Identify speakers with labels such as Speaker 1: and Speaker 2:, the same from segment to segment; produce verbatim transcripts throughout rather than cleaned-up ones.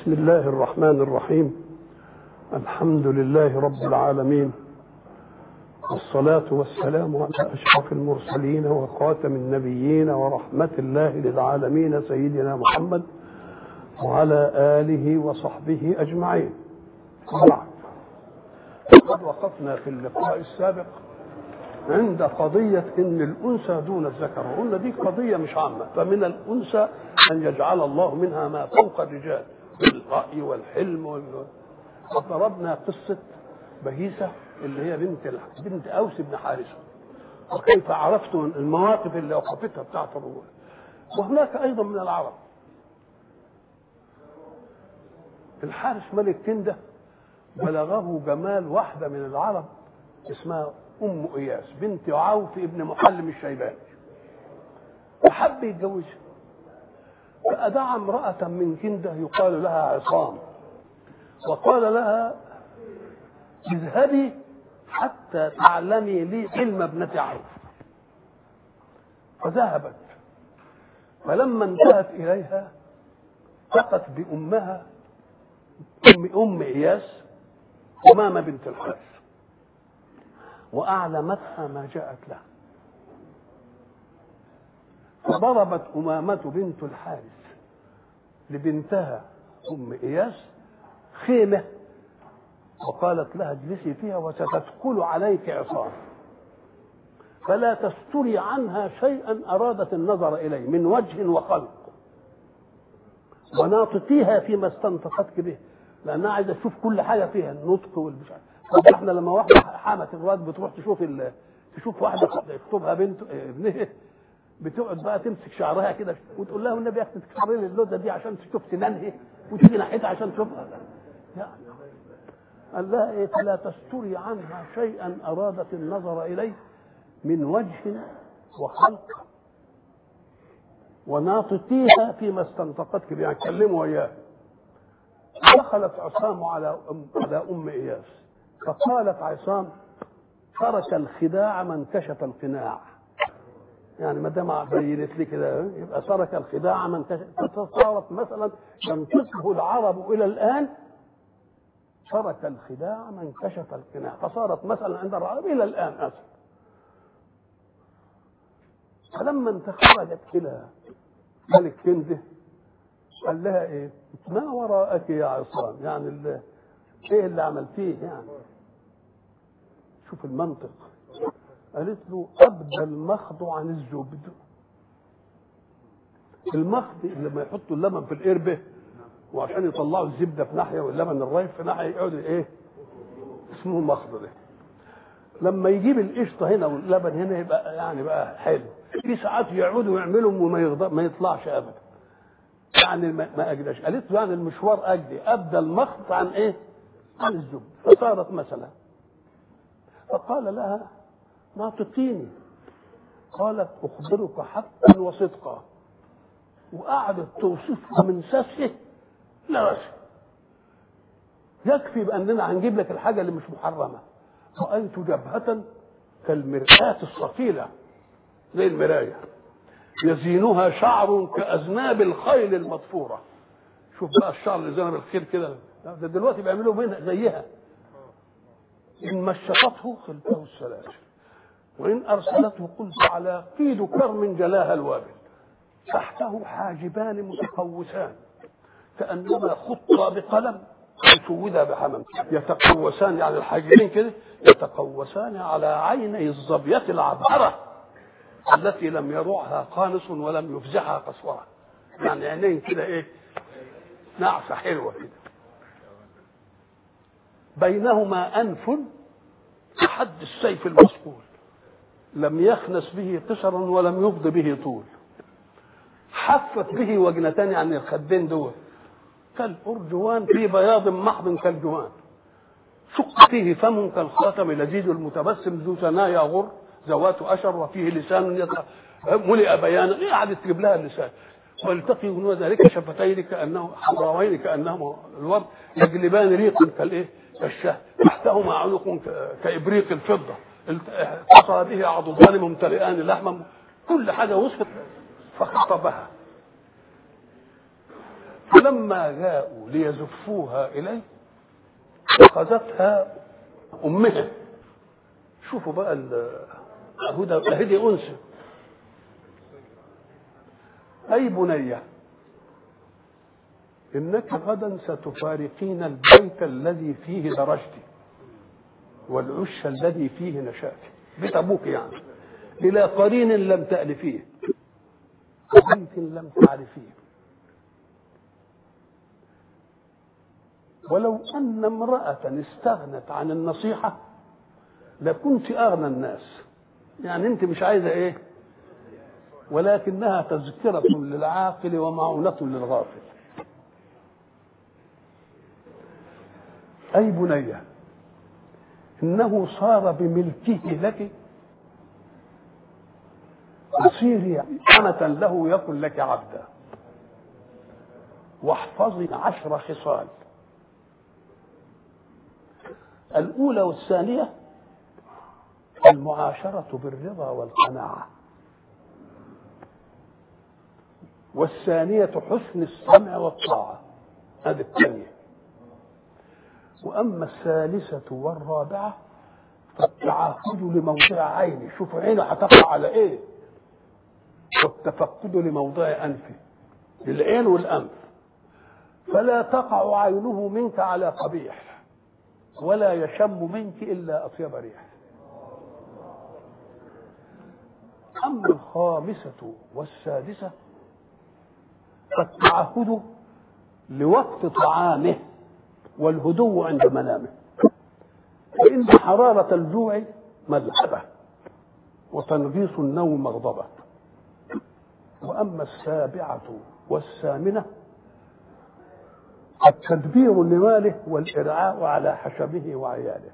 Speaker 1: بسم الله الرحمن الرحيم. الحمد لله رب العالمين، والصلاة والسلام على أشرف المرسلين وخاتم النبيين ورحمة الله للعالمين سيدنا محمد وعلى آله وصحبه أجمعين. وبعد، قد وقفنا في اللقاء السابق عند قضية إن الأنثى دون الذكر، وقلنا دي قضية مش عامة، فمن الأنثى أن يجعل الله منها ما فوق الرجال بالرأي والحلم وال... وضربنا قصة بهيسة اللي هي بنت بنت أوس بن حارثة، وكيف عرفت المواقف اللي وقفتها بتاعت الرجل. وهناك أيضا من العرب الحارث ملك كندة بلغه جمال واحدة من العرب اسمها أم إياس بنت عوف ابن محلم الشيباني، وحب يتجوزها، فأدعى امرأة من كندة يقال لها عصام، وقال لها اذهبي حتى تعلمي لي علم ابنة عوف. فذهبت، فلما انتهت إليها لقت بأمها أم, أم إياس أمامة بنت الحارث، وأعلمتها ما جاءت له. فضربت أمامة بنت الحارث لبنتها أم إياس خيمة، وقالت لها اجلسي فيها وستدخل عليك عصام، فلا تستري عنها شيئا أرادت النظر إليه من وجه وخلق، وناطقيها فيما استنطقتك به، لأنها عايزة تشوف كل حاجة فيها النطق والبشر. طب احنا لما واحدة حامة الواد بتروح تشوف ال... تشوف واحدة يخطبها بنت ابنها، بتقعد بقى تمسك شعرها كده وتقول لها والنبي ياخد تكسرين اللوزة دي عشان تشوف سنانها، وتيجي ناحيتها عشان تشوفها. يعني قال لها ايه؟ فلا تستري عنها شيئا أرادت النظر إليه من وجه وخلق، وناطقيها فيما استنطقتك به، يعني كلموا اياه. دخلت عصام على أم على أم إياس، فقالت عصام ترك الخداع من كشف القناع، يعني ما دام بينت لي كده يبقى ترك الخداع من كشف. فصارت مثلا ينطقه العرب إلى الآن ترك الخداع من كشف القناع، فصارت مثلا عند العرب إلى الآن أصلا. فلما انت خرجت إلى ملك كنده قال لها ايه؟ ما وراءك يا عصام، يعني اللي ايه اللي عملتيه يعني؟ شوف المنطق. قالت له ابدى المخض عن الزبد. المخض لما يحطوا اللبن في القربه وعشان يطلعوا الزبده في ناحيه واللبن الرايب في ناحيه يقعدوا ايه؟ اسمه المخض ده. لما يجيب القشطه هنا واللبن هنا يبقى يعني بقى حلو. في ساعات يقعدوا يعملوا وما ما يطلعش ابدا، يعني ما اجداش. قالت له يعني المشوار اجدي ابدا المخط عن ايه؟ عن الزبد. فصارت مثلا، فقال لها ناطقيني، قالت اخبرك حقا وصدقا، وقعدت توصفها من سفه لرسم. يكفي باننا هنجيب لك الحاجه اللي مش محرمه. رايت جبهه كالمرآة الصقيله زي المرايه، يزينها شعر كأذناب الخيل المضفورة. شوف بقى الشعر اللي زينب الخيل كده، ده دلوقتي بيعملوا منها زيها. إن مشطته خلفه السلاسل، وإن أرسلته قلت على قيد كرم جلاها الوابل، تحته حاجبان متقوسان كأنما خط بقلم سود بحمم، يتقوسان يعني الحاجبين كده يتقوسان على عيني الظبية العبهرة التي لم يروعها قانص ولم يفزعها قسورة، يعني عينين كده ايه؟ نعسة حلوة كده. بينهما أنف كحد السيف المصقول، لم يخنس به قصر ولم يفض به طول، حفت به وجنتان يعني الخدين دول كالأرجوان في بياض محض كالجوان، شق فيه فم كالخاتم لذيذ المتبسم ذو ثنايا غر ذوات أشر وفيه لسان يط... ملئ بيانا. ايه قعدت تجيب لها اللسان؟ والتقي من ذلك شفتين كأنه حمراوين كأنهما الورد يجلبان ريق كالايه؟ كالشهد، تحتهما عنق كإبريق الفضة، اتصل به عضدان ممتلئان لحما، كل حاجة وصفت. فخطبها فلما جاءوا ليزفوها إليه أخذتها أمها. شوفوا بقى الهدى هدي أنثى. أي بنية إنك غدا ستفارقين البيت الذي فيه درجت والعش الذي فيه نشأت، بيت أبوك يعني، إلى قرين لم تألفيه وبيت لم تعرفيه. ولو أن امرأة استغنت عن النصيحة لكنت أغنى الناس، يعني أنت مش عايزة إيه، ولكنها تذكرة للعاقل ومعونة للغافل. أي بنية إنه صار بملكه لك، تصيري أمة له يكن لك عبدا، واحفظي عشر خصال. الأولى والثانية المعاشرة بالرضا والقناعة، والثانية حسن السمع والطاعة، هذه الثانية. وأما الثالثة والرابعة فالتعاقد لموضع عينه، شوف عينه هتقع على إيه، والتفقد لموضع أنفه، للعين والأنف، فلا تقع عينه منك على قبيح ولا يشم منك إلا أطيب ريح. أما الخامسة والسادسة فالتعهد لوقت طعامه والهدوء عند منامه، فإن حرارة الجوع ملهبة وتنغيص النوم مغضبة. وأما السابعة والثامنة التدبير لماله والإرعاء على حشمه وعياله.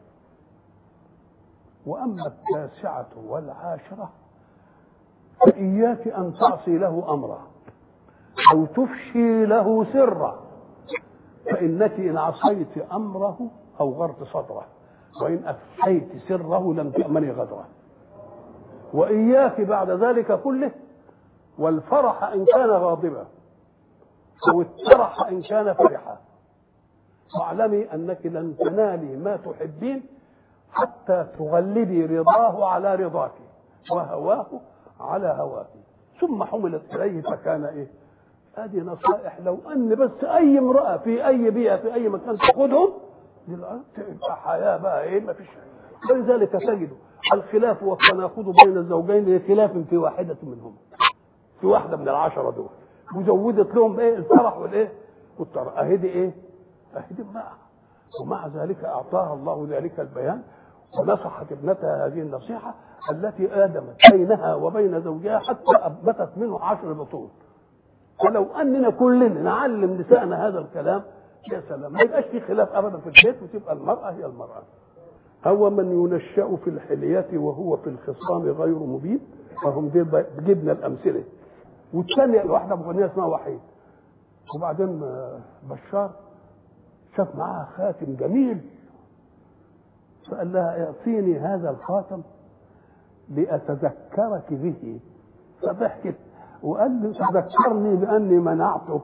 Speaker 1: وأما التاسعة والعاشرة فإياك أن تعصي له أمرا أو تفشي له سرا، فإنك إن عصيت أمره أوغرت صدره، وإن أفشيت سره لم تأمني غدره. وإياك بعد ذلك كله والفرح إن كان غاضبا أو الترح إن كان فرحا، واعلمي أنك لن تنالي ما تحبين حتى تغلبي رضاه على رضاك وهواه على هواك. ثم حملت إليه فكان إيه. هذه نصائح لو أن بس أي امرأة في أي بيئة في أي مكان تأخذهم تبقى حياة بقى إيه، ما فيش. ولذلك تجد الخلاف والتناقض بين الزوجين خلاف في واحدة منهم، في واحدة من العشرة دول وزودت لهم إيه الفرح والإيه والترى، أهدي إيه أهدي معها. ومع ذلك أعطاها الله ذلك البيان ونصحت ابنتها هذه النصيحة التي آدمت بينها وبين زوجها حتى أبتت منه عشر بطون. فلو أننا كلنا نعلم نسائنا هذا الكلام يا سلام، ما يبقاش في خلاف أبدا في البيت، وتبقى المرأة هي المرأة. هو من ينشأ في الحلية وهو في الخصام غير مبين، فهم دي جبنا الأمثلة. والثانية واحدة مغنية اسمها وحيد، وبعدين بشار شاف معاها خاتم جميل فقال لها اعطيني هذا الخاتم لأتذكرك به، فضحكت وقال لي تذكرني بأني منعته.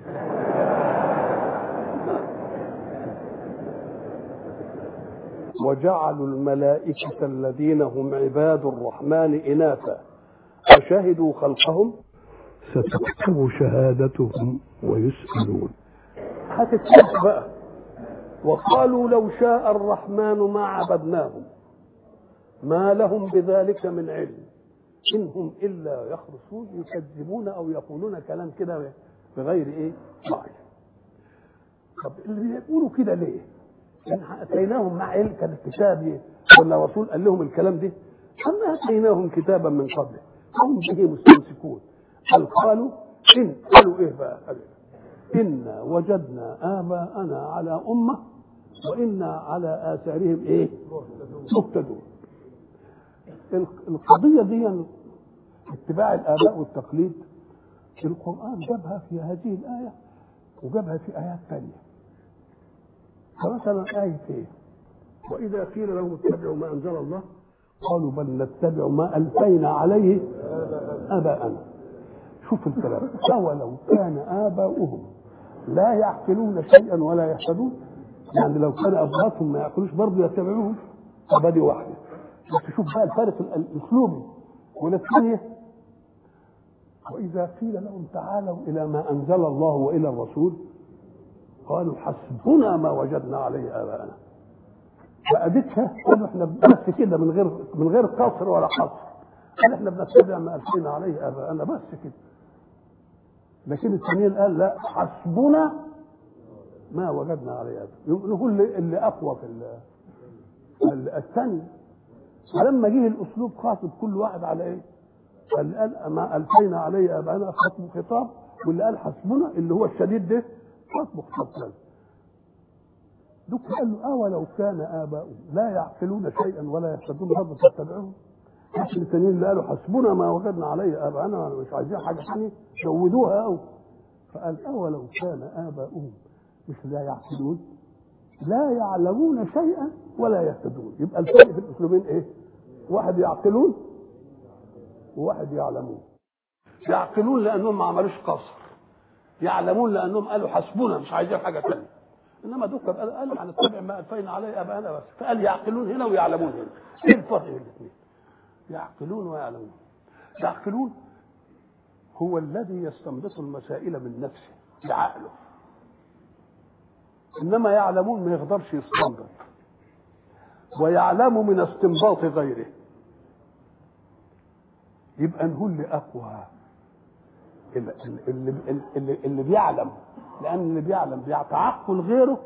Speaker 1: وجعلوا الملائكة الذين هم عباد الرحمن إناثا وشهدوا خلقهم ستكتب شهادتهم ويسألون. هتتكتب بقى. وقالوا لو شاء الرحمن ما عبدناهم ما لهم بذلك من علم إن هم إلا يخرصون، يكذبون أو يقولون كلام كده بغير إيه صحيح. طب اللي بيقولوا كده ليه؟ إن أتيناهم مع علم كان الكتاب ولا رسول قال لهم الكلام ده؟ أما أتيناهم كتابا من قبله هم به مستمسكون. قال قالوا إن قالوا إيه بقى؟ إنا وجدنا آباءنا على أمة وإنا على آثارهم إيه مقتدون. القضية دي اتباع الآباء والتقليد القرآن جابها في هذه الآية وجابها في آيات ثانية. فمثلا آية إيه؟ وإذا قيل لهم اتبعوا ما أنزل الله قالوا بل نتبع ما ألفينا عليه آباءنا. شوف الكلام، أولو كان آباؤهم لا يعقلون شيئا ولا يهتدون، يعني لو كان ابهاتهم ما يعقلوش برضه يتبعوهم. طب دي واحده. تشوف بقى الفارق الاسلوبي. والثانيه واذا قيل لهم تعالوا الى ما انزل الله والى الرسول قالوا حسبنا ما وجدنا عليه اباءنا. فادتها قالوا احنا بس كده من غير من غير قصر ولا حصر، قال احنا بنتبع ما الفينا عليه اباءنا بس كده. لكن الثانيين قال لا حسبنا ما وجدنا عليه اباءنا، نقول اللي اقوى في الثاني. فلما جه الاسلوب خاطب كل واحد على ايه؟ قال قال ما الفينا عليه اباءنا خطب خطاب، واللي قال حسبنا اللي هو الشديد ده خطب خطاب ثاني. دوك قال له اولو كان اباؤهم لا يعقلون شيئا ولا يهتدون برضه تتبعوهم. لكن الثانيين اللي قالوا حسبنا ما وجدنا عليه اباءنا مش عايزين حاجه ثانيه زودوها قوي. فقال اولو كان اباؤهم مش لا يعقلون لا يعلمون شيئا ولا يهتدون. يبقى الفرق في الاسلوبين ايه؟ واحد يعقلون وواحد يعلمون. يعقلون لانهم ما عملوش قصر، يعلمون لانهم قالوا حسبنا مش عايزين حاجه ثانيه. انما دوك قالوا هنتبع ما الفينا عليه اباءنا بس، فقال يعقلون هنا ويعلمون هنا. ايه الفرق بين الاثنين؟ يعقلون ويعلمون. يعقلون هو الذي يستنبط المسائل من نفسه بعقله، انما يعلمون ما يقدرش يستنبط، ويعلم من استنباط غيره. يبقى نقول لي اقوى اللي, اللي, اللي, اللي بيعلم، لان اللي بيعلم بيتعقل غيره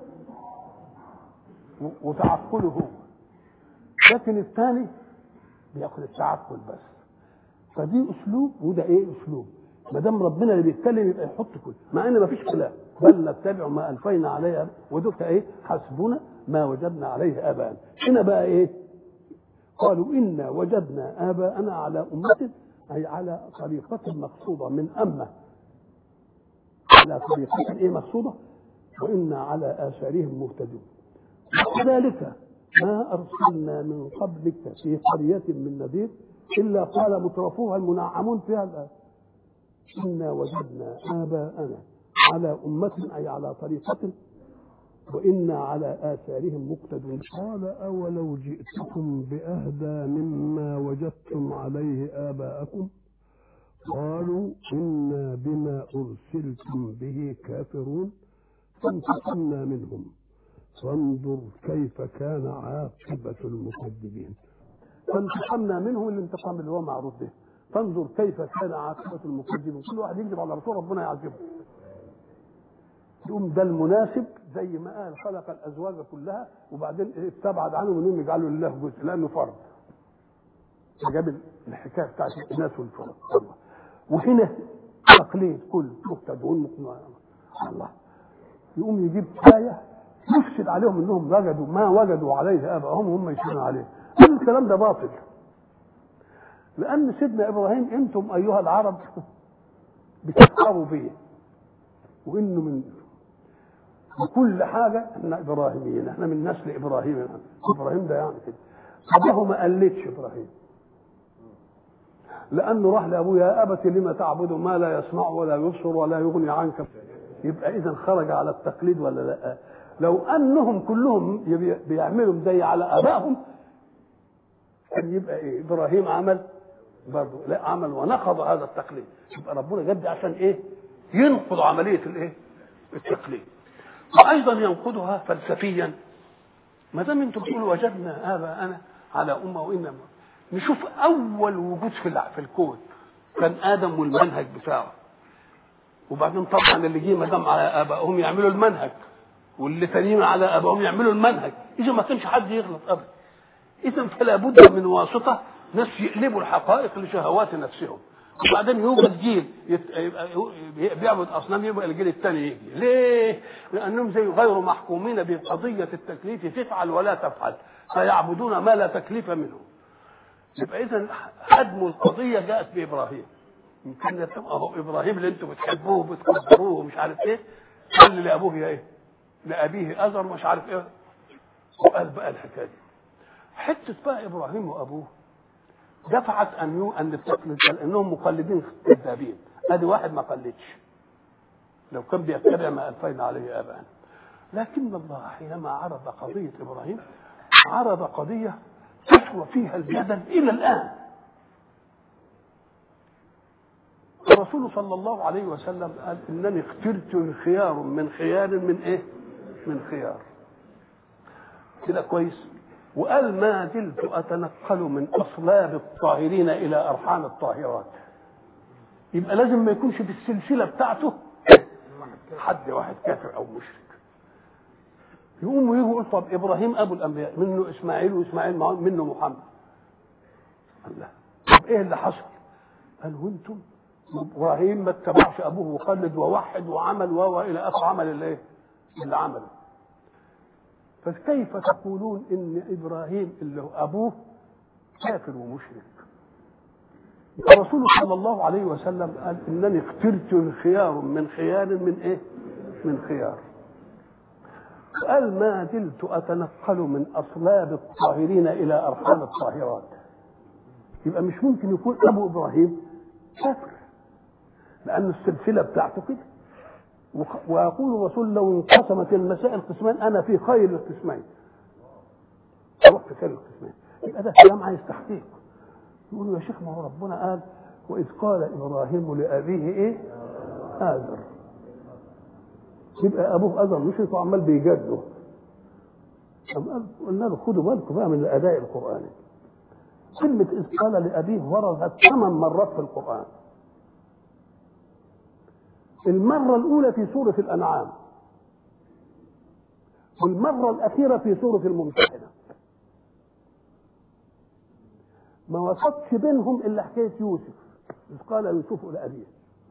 Speaker 1: وتعقله هو، لكن الثاني بياخد التعقل بس. فدي اسلوب وده ايه اسلوب. ما دام ربنا اللي بيتكلم يبقى يحط كل، مع ان ما فيش خلاف، بل نتبع ما الفينا عليه ودك ايه حسبنا ما وجدنا عليه اباءنا. هنا بقى ايه؟ قالوا انا وجدنا اباءنا على امه، اي على طريقه مقصوده من امه، على طريقه ايه مقصوده، وانا على اثارهم مهتدون. وكذلك ما ارسلنا من قبلك في قريه من نذير الا قال مترفوها المنعمون فيها الآن إنا وجدنا آباءنا على أمة أي على طريقة وإنا على آثارهم مقتدون. قال أولو جئتكم بأهدى مما وجدتم عليه آباءكم قالوا إنا بما أرسلتم به كافرون فانتقمنا منهم فانظر كيف كان عاقبة المكذبين. فانتقمنا منهم، الانتقام اللي هو معروف به. فانظر كيف كان عاقبة المكذبين. كل واحد يكذب على رسول ربنا يعذبه. يقوم ده المناسب زي ما قال خلق الازواج كلها وبعدين استبعد عنهم انهم يجعلوا لله جزء لانه فرض. فجاب الحكايه بتاعت الناس والفرض. وهنا تقليد كل مقتدون الله. يقوم يجيب آية يفسد عليهم انهم وجدوا ما وجدوا عليه ابائهم هم يشيرون عليه. كل الكلام ده باطل. لأن سيدنا إبراهيم أنتم أيها العرب بتفخروا به وإنه من كل حاجة إحنا إبراهيميين، إحنا من نسل إبراهيم. إبراهيم ده يعني كده. أبوه ما قلتش إبراهيم لأنه راح لأبوه يا أبت لما تعبد ما لا يسمع ولا يبصر ولا يغني عنك. يبقى إذا خرج على التقليد ولا لا؟ لو أنهم كلهم بيعملوا زي على آبائهم كان يبقى إيه؟ إبراهيم عمل برضه لا عمل ونقض هذا التقليد. يبقى ربنا جاب عشان ايه؟ ينقض عمليه الايه؟ التقليد. وايضا ينقضها فلسفيا. ما دام انتم بتقولوا وجدنا اباءنا على امه وانما نشوف اول وجود في في الكون كان ادم والمنهج بتاعه. وبعدين طبعا اللي جه ما دام على ابائهم يعملوا المنهج واللي ثانيين على ابائهم يعملوا المنهج. اذا ما كانش حد يغلط ابدا. اذا فلا بد من واسطه ناس يقلبوا الحقائق لشهوات نفسهم. وبعدين يوجد جيل بيعبد اصنام يبقى الجيل الثاني يجي. ليه؟ لانهم زي غير محكومين بقضيه التكليف تفعل ولا تفعل فيعبدون ما لا تكليف منه. يبقى اذا هدم القضيه جاءت بابراهيم. يمكن اهو ابراهيم اللي انتم بتحبوه وبتقدروه ومش عارف ايه قال لابوه يا ايه؟ لابيه ازر مش عارف ايه. وقال بقى الحكايه دي. حته بقى ابراهيم وابوه دفعت ان ان التقليد انهم مقلدين كذابين. ادي واحد ما قلدش لو كان بيتبع ما ألفينا عليه آباءنا. لكن الله حينما عرض قضية إبراهيم عرض قضية تسوى فيها الجدل إلى الآن. الرسول صلى الله عليه وسلم قال إنني اخترت خيار من خيار من إيه؟ من خيار كده كويس. وقال ما زلت أتنقل من أصلاب الطاهرين إلى أرحام الطاهرات. يبقى لازم ما يكونش في السلسلة بتاعته حد واحد كافر أو مشرك. يقوم ويجوا يقول طب إبراهيم أبو الأنبياء، منه إسماعيل وإسماعيل منه محمد. الله، طب إيه اللي حصل؟ قال وأنتم إبراهيم ما اتبعش أبوه وقلد ووحد وعمل وهو إلى آخر عمل اللي إيه؟ اللي عمله. فكيف تقولون إن إبراهيم اللي هو أبوه كافر ومشرك؟ الرسول صلى الله عليه وسلم قال إنني اخترت خيار من خيار من إيه؟ من خيار. قال ما زلت أتنقل من أصلاب الطاهرين إلى أرحام الطاهرات. يبقى مش ممكن يكون أبو إبراهيم كافر لأن السلسلة بتاعته كده. ويقول الرسول لو انقسمت المسائل قسمين أنا في خير القسمين، أروح في خير القسمين. يبقى ده كلام عايز تحقيق. يقولوا يا شيخ ما هو ربنا قال وإذ قال إبراهيم لأبيه إيه؟ آزر. يبقى أبوه آزر مشرك وعمال بيجادله. قلنا له خدوا بالكم بقى من الأداء القرآني. كلمة إذ قال لأبيه وردت ثمان مرات في القرآن. المرة الأولى في سورة الأنعام، والمرة الأخيرة في سورة الممتحنة. ما وسطش بينهم إلا حكاية يوسف إذ قال يوسف لأبيه.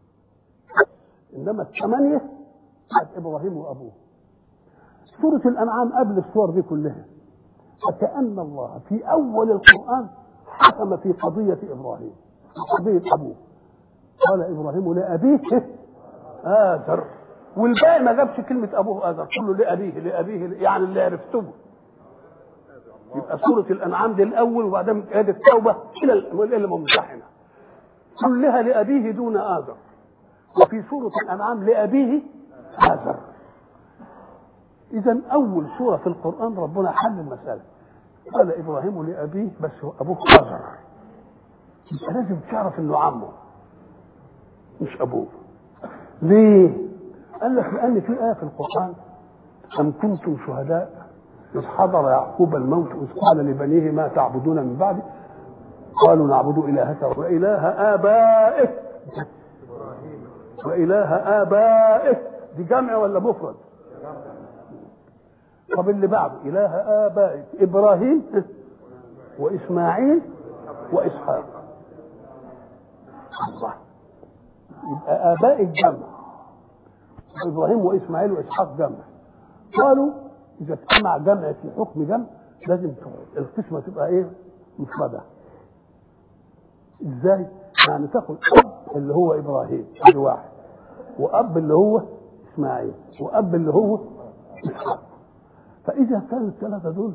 Speaker 1: إنما الثمانية بتاعت إبراهيم وأبوه. سورة الأنعام قبل الصور دي كلها، فكأن الله في أول القرآن حكم في قضية إبراهيم، قضية أبوه. قال إبراهيم لأبيه آزر، والباقي ما جابش كلمة أبوه آزر، كله لأبيه لأبيه يعني اللي عرفته. يبقى سورة الأنعام دي الأول وبعدين آية التوبة إلى الممتحنة كلها لأبيه دون آزر. وفي سورة الأنعام لأبيه آزر. إذا أول سورة في القرآن ربنا حل المسألة. قال إبراهيم لأبيه بس هو أبوه آزر. يبقى لازم تعرف إنه عمه مش أبوه. ليه؟ قال لك لأن في آية في القرآن أم كنتم شهداء إذ حضر يعقوب الموت إذ قال لبنيه ما تعبدون من بعده قالوا نعبد إلهك وإله آبائك وإله آبائك. دي جمع ولا مفرد؟ طب اللي بعده إله آبائك إبراهيم وإسماعيل وإسحاق. الله، يبقى آبائك جمع، إبراهيم وإسماعيل وإسحاق جمع. قالوا إذا اجتمع جمع في حكم جمع لازم القسمة تبقى إيه؟ مفردة. إزاي؟ يعني تاخد أب اللي هو إبراهيم ادي واحد، وأب اللي هو إسماعيل، وأب اللي هو إسحاق. فإذا كانوا الثلاثة دول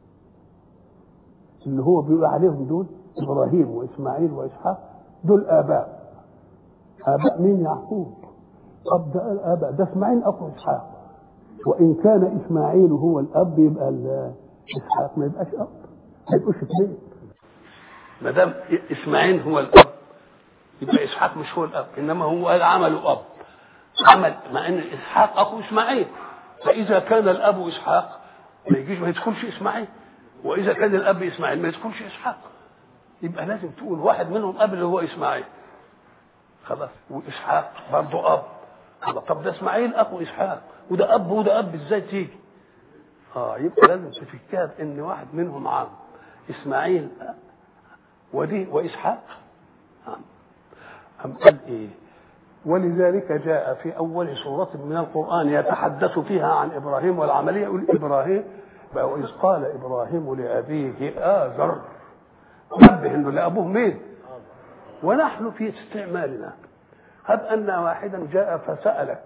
Speaker 1: اللي هو بيقول عليهم دول إبراهيم وإسماعيل وإسحاق دول آباء. آباء مين؟ يعقوب. طب ده الآباء ده إسماعيل أخو إسحاق، وإن كان إسماعيل هو الأب يبقى إسحاق ما يبقاش أب، ما يبقوش اثنين. ما دام إسماعيل هو الأب يبقى إسحاق مش هو الأب، إنما هو عمله أب، عمل مع إن إسحاق أخو إسماعيل. فإذا كان الأب إسحاق ما يجيش ما يدخلش إسماعيل، وإذا كان الأب إسماعيل ما يدخلش إسحاق. يبقى لازم تقول واحد منهم أب اللي هو إسماعيل خلاص، وإسحاق برضه أب. طب ده إسماعيل أخو إسحاق وده أب وده أب إزاي تيجي؟ آه يبقى لازم تفكر إن واحد منهم عام إسماعيل ودي وإسحاق عام. أم قال إيه؟ ولذلك جاء في أول سورة من القرآن يتحدث فيها عن إبراهيم والعملية يقول إبراهيم وإذ قال إبراهيم لأبيه آزر. نبه إنه لأبوه مين؟ ونحن في استعمالنا هب أن واحدا جاء فسألك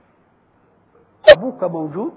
Speaker 1: أبوك موجود؟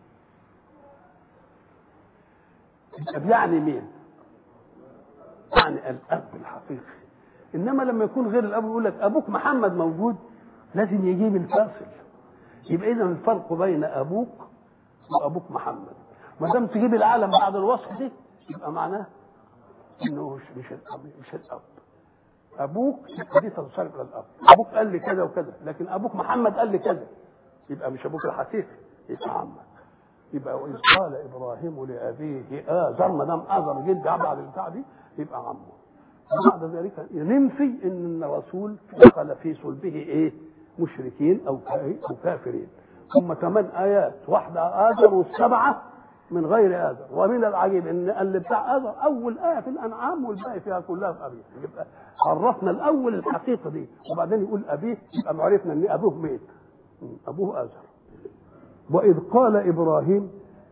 Speaker 1: طب يعني مين؟ يعني الأب الحقيقي. إنما لما يكون غير الأب يقول لك أبوك محمد موجود، لازم يجيب الفاصل. يبقى إذا الفرق بين أبوك وأبوك محمد ما دام تجيب العالم بعد الوصف دي يبقى معناه إنه مش مش الأب مش الأب. أبوك دي تنصرف للأب، أبوك قال لي كذا وكذا، لكن أبوك محمد قال لي كذا يبقى مش أبوك الحقيقي، يبقى عمك. يبقى وإذ قال إبراهيم لأبيه آزر، ما دام آزر جد بعد البتاع دي يبقى عمه. وبعد ذلك ننفي إن الرسول دخل في صلبه إيه؟ مشركين أو أو كافرين. ثم ثمان آيات، واحدة آزر والسبعة من غير آزر. ومن العجيب إن اللي بتاع آزر أول آية في الأنعام والباقي فيها كلها في أبيه. يبقى عرفنا الأول الحقيقة دي وبعدين يقول أبيه، يبقى عرفنا إن أبوه ميت، أبوه آزر. وإذ قال إبراهيم،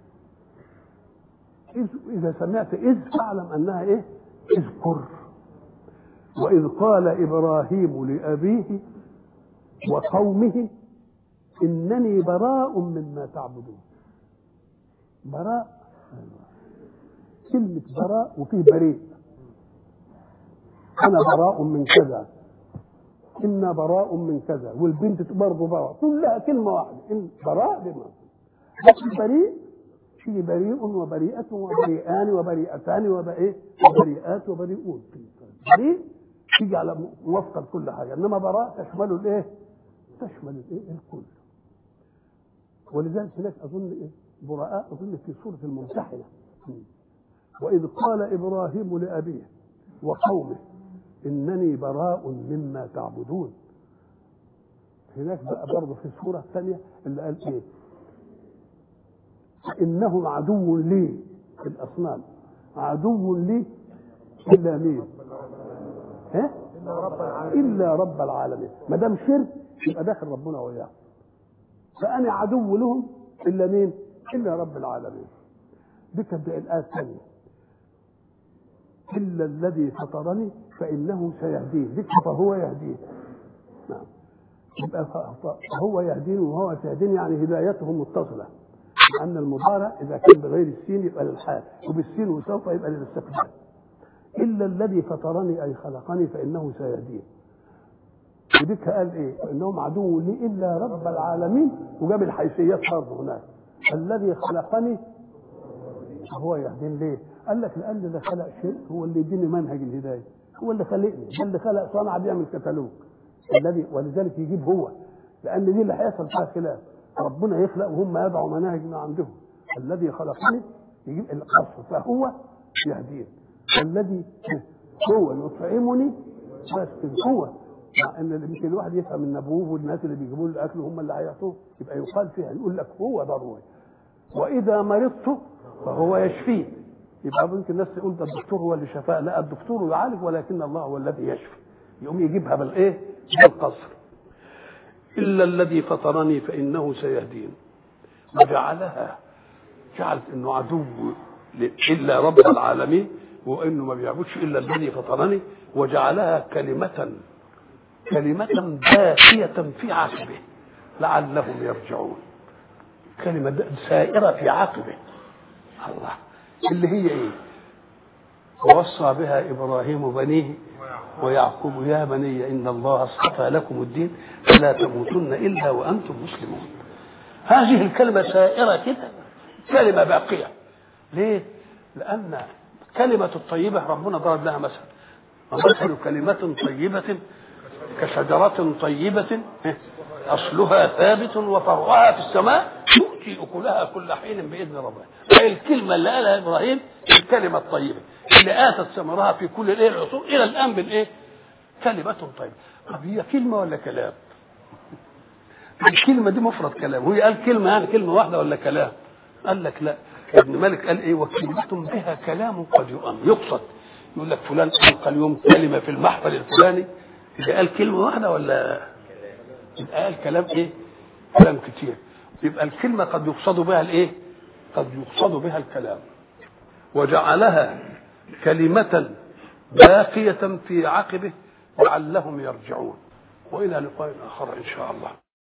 Speaker 1: إذا سمعت إذ فاعلم أنها إيه؟ اذكر. وإذ قال إبراهيم لأبيه وقومه إنني براء مما تعبدون. براء، كلمة براء وفيه بريء. أنا براء من كذا، إنا براء من كذا، والبنت برضه براء، كلها كلمة واحدة. إن براء بما لكن بريء في بريء وبريئة وبريئان وبريئتان وبريئات وبريئات وبريئون. بريء تيجي على موافقة كل حاجة، إنما براء تشمل الإيه؟ تشمل الإيه؟ الكل. ولذلك هناك أظن إيه؟ براء أظن في سورة الممتحنة. وإذ قال إبراهيم لأبيه وقومه إنني براء مما تعبدون. هناك بقى برضه في السورة الثانية اللي قال إيه؟ إنهم عدو لي، في الأصنام عدو لي إلا مين؟ ها؟ إلا رب العالمين. ما دام شرك يبقى داخل ربنا وياه. فأنا عدو لهم إلا مين؟ إلا رب العالمين. دي كانت الآية الثانية. إلا الذي فطرني فإنه سيهدين. ذكر فهو يهدين. نعم. يبقى فهو يهدين وهو سيهدين، يعني هدايته متصلة. لأن المضارع إذا كان بغير السين يبقى للحال، وبالسين وسوف يبقى للاستقبال. إلا الذي فطرني أي خلقني فإنه سيهدين. وديك قال إيه؟ إنهم عدو لي إلا رب العالمين، وجاب الحيثيات برضه هناك. الذي خلقني هو يهدين. ليه؟ قال لك لأن اللي خلق شيء هو اللي يديني منهج الهداية، هو اللي خلقني، ده اللي خلق صنع بيعمل كتالوج الذي، ولذلك يجيب هو، لأن دي اللي هيحصل فيها خلاف. ربنا يخلق وهم يضعوا مناهج من عندهم. الذي خلقني يجيب القصر فهو يهدين. الذي هو يطعمني بس هو، مع ان يمكن الواحد يفهم ان ابوه والناس اللي بيجيبوا له الاكل هم اللي هيعطوه، يبقى يقال فيها يقول لك هو ضروري. واذا مرضت فهو يشفيه. يبقى ممكن الناس تقول ده الدكتور هو اللي شفاه، لا الدكتور يعالج ولكن الله هو الذي يشفي. يقوم يجيبها بالايه؟ بالقصر. الا الذي فطرني فانه سيهدين. وجعلها، جعلت انه عدو الا رب العالمين، وانه ما بيعبدش الا الذي فطرني، وجعلها كلمه كلمه باقيه في عقبه لعلهم يرجعون. كلمه سائره في عقبه الله، اللي هي ايه؟ ووصى بها ابراهيم بنيه ويعقوب يا بني ان الله اصطفى لكم الدين فلا تموتن الا وانتم مسلمون. هذه الكلمه سائره كده، كلمه باقيه. ليه؟ لان كلمه الطيبه ربنا ضرب لها مثل، ومثل كلمه طيبه كشجره طيبه اصلها ثابت وفرعها في السماء تؤتي اكلها كل حين باذن ربها. هي الكلمه اللي قالها ابراهيم الكلمه الطيبه اللي اتت ثمرها في كل الايه العصور الى الان بالايه؟ كلمه طيبه. طب هي كلمه ولا كلام؟ الكلمه دي مفرد كلام، وهي قال كلمه يعني كلمه واحده ولا كلام؟ قال لك لا. ابن مالك قال ايه؟ وكلمه بها كلام قد يؤم، يقصد يقول لك فلان القى اليوم كلمه في المحفل الفلاني، اذا قال كلمه واحده ولا يبقى قال كلام ايه؟ كلام كتير. يبقى الكلمه قد يقصد بها الايه؟ قد يقصد بها الكلام. وجعلها كلمه باقيه في عقبه لعلهم يرجعون. والى لقاء اخر ان شاء الله.